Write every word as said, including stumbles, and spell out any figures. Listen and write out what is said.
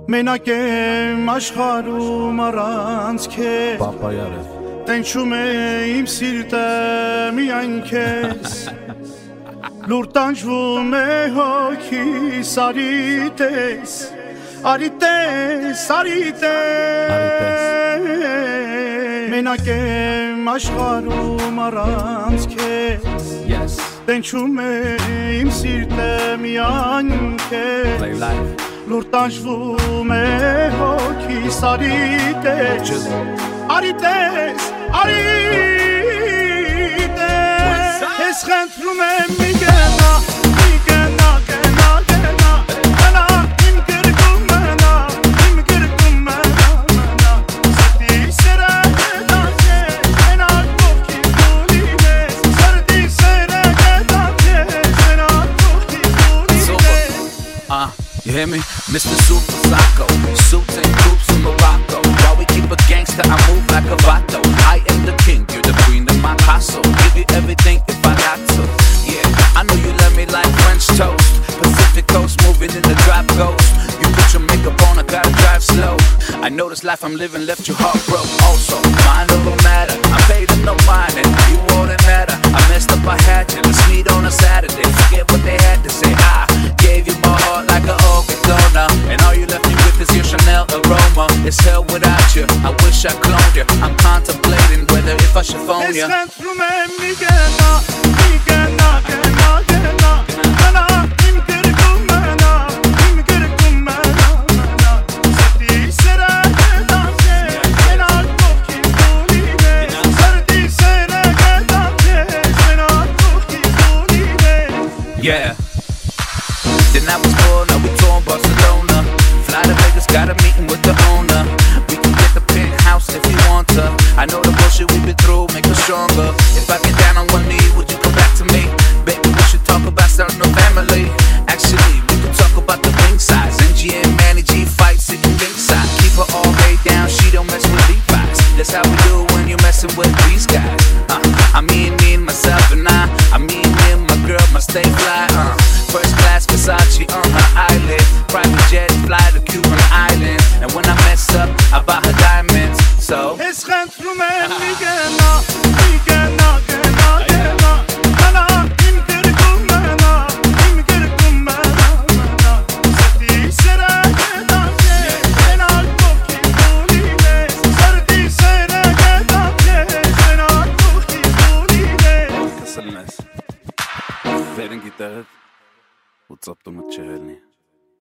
Մենակ եմ աշխարհում առանց քեզ Պապայարը Տենչում է իմ սիրտը միայն քեզ Լուր տանջվում է հոգիս արի տես Արի տես, արի տես Մենակ եմ աշխարհում առանց քեզ Տենչում է իմ սիրտը միայն քեզ Լուր տանջվում է հոգիս արի տես Արի տես, արի տես Ես խնդրում եմ մի գնա, մի գնա, գնա, գնա Գնա, իմ գրկում մնա, իմ գրկում մնա, մնա Սրտի սերը գետա քեզ, մենակ ողքից դու լինես Սրտի սերը գետա քեզ, մենակ ողքից դու լինես Uh, you hear me? Mister Super Psycho Suits and groups in Morocco While we keep a gangster, I move like a vato I am the king, you're the queen of my castle Give you everything if I got to Yeah, I know you love me like French toast Pacific coast, moving in the drop ghost You put your makeup on, I gotta drive slow I know this life I'm living left you heartbroken Also, mind over matter I paid them no mind and you wouldn't matter I messed up, I had you, let's meet on a Saturday Forget what they had to say, I gave you my heart like an organ donor And all you left me with is your Chanel aroma It's hell without you, I wish I cloned you I'm contemplating whether if I should phone you Ես խնդրում եմ մի գնա, մի գնա, գնա, գնա Գնա, իմ գրկում մնա, իմ գրկում մնա, մնա Սրտի սերը գետա քեզ, մենակ ողքից դու լինես Սրտի սերը գետա քեզ, մենակ ողքից դու լինես Yeah Then I was born, now we touring Barcelona Fly to Vegas, got a meeting with the owner We can get the penthouse if you want to I know the bullshit we've been through, make us stronger If I get down on one knee, would you come back to me? Baby, we should talk about starting a family Actually, we could talk about the ring size M G M, Manny G, fight sitting ringside Keep her all laid down, she don't mess with Levi's That's how we do when you're messing with these guys uh, I mean, me and myself and I I mean, me and my girl, my stay fly uh, First class Versace on her eyelid Private jet, fly to Cuban island And when I mess up, I buy her diamonds So Ես խնդրում եմ մի գնա, մի գնա, գնա, գնա Գնա, իմ գրկում մնա, իմ գրկում մնա, մնա Սրտի սերը գետա քեզ, մենակ ողքից դու լինես Սրտի սերը գետա քեզ, մենակ ողքից դու լինես Կսլնես Վեր են գիտեղդ ու ծապտումը չհելնի